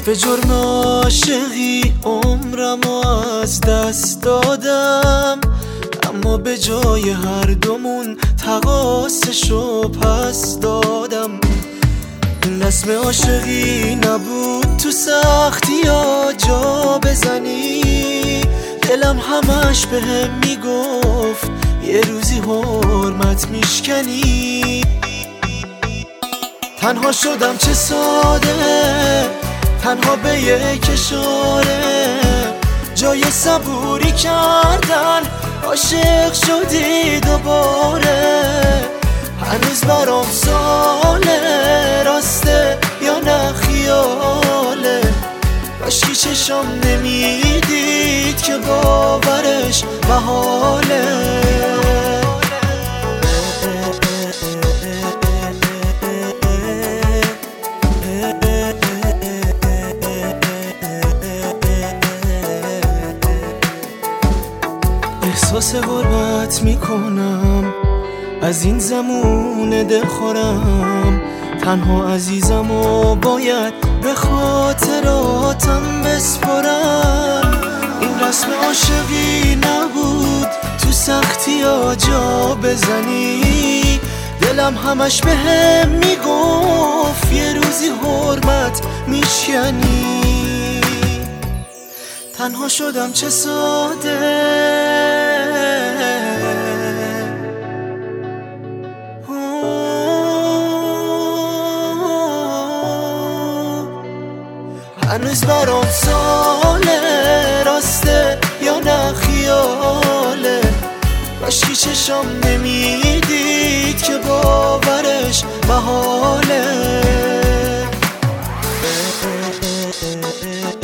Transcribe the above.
به جرم عاشقی عمرمو از دست دادم، اما به جای هر دومون تقاصشو پس دادم. این رسم عاشقی نبود تو سختی ها جا بزنی، دلم همش بهم میگفت یه روزی حرمت میشکنی. تنها شدم چه ساده، تنها به یک اشاره، جای صبوری کردن عاشق شدی دوباره. هنوز برام ساله راسته یا نه خیاله، کاشکی چشم نمیدید که باورش محاله. احساس غربت میکنم از این زمون دلخورم، تنها عزیزم و باید به خاطراتم بسپرم. این رسم عاشقی نبود تو سختی ها جا بزنی، دلم همش بهم میگفت یه روزی حرمت میشکنی. تنها شدم چه ساده، هنوز برام ساله راسته یا نه خیاله، کاشکی چشم نمیدید که باورش محاله.